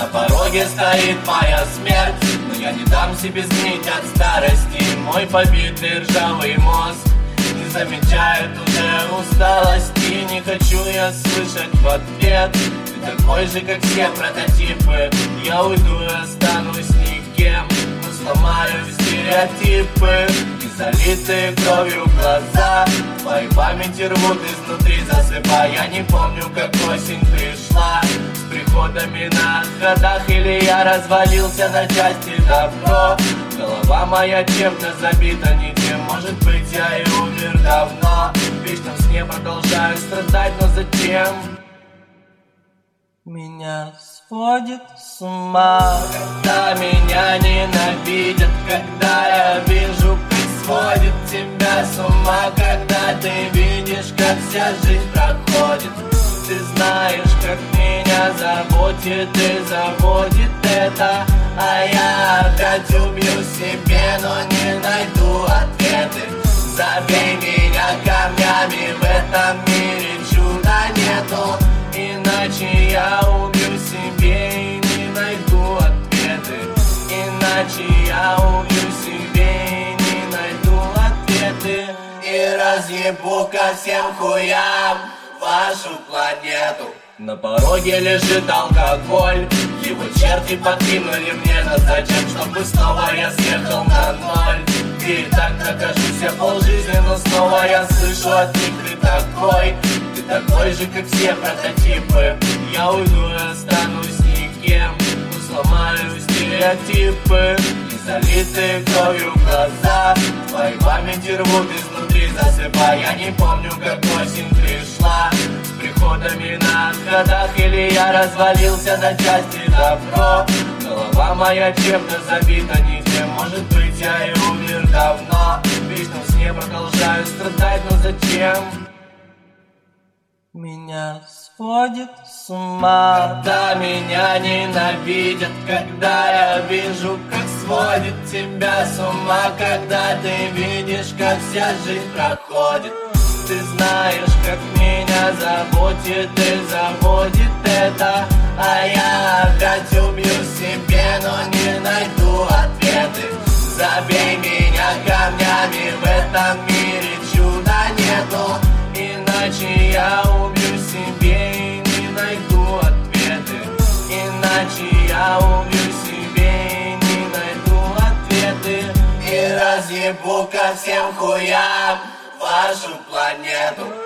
пороге стоит моя смерть, но я не дам себе сгнить от старости. Мой побитый ржавый мозг не замечает уже усталости. Не хочу я слышать в ответ: ты такой же, как все прототипы. Я уйду и останусь никем, но сломаю стереотипы. И залитые кровью глаза в моей памяти рвут изнутри, засыпая. Я не помню, как осень пришла с приходами на отходах, или я развалился на части добро. Голова моя чем-то забита не тем, может быть, я и умер давно. В вечном сне продолжаю страдать, но зачем? Меня сводит с ума, когда меня ненавидят, когда я вижу, как сводит тебя с ума, когда ты видишь, как вся жизнь проходит. Ты знаешь, как меня заботит и заводит это, а я опять убью себе, но не найду ответы. Забей меня камнями, в этом мире чуда нету, иначе я убью себе и не найду ответы. Иначе я убью себе и не найду ответы. И разъебу ко всем хуям вашу планету. На пороге лежит алкоголь, его черти подкинули мне, но зачем? Чтобы снова я съехал на ноль. И так нахожусь я полжизни, но снова я слышу от них: ты такой же, как все прототипы. Я уйду и останусь никем, но сломаю стереотипы. И залитые кровью глаза в моей памяти рвут изнутри, засыпая. Я не помню, как осень пришла с приходами на отходах, или я развалился на части добро. Голова моя чем-то забита не тем, может быть, я и умер давно. В вечном сне продолжаю страдать, но зачем? Меня сводит с ума, когда меня ненавидят, когда я вижу, как сводит тебя с ума, когда ты видишь, как вся жизнь проходит. Ты знаешь, как меня заботит и заводит это, а я опять убью себе, но не найду ответы. Забей меня камнями, в этом мире чуда нету, иначе я убью себе и не найду ответы. Иначе я убью себе и не найду ответы. И разъебу ко всем хуям вашу планету.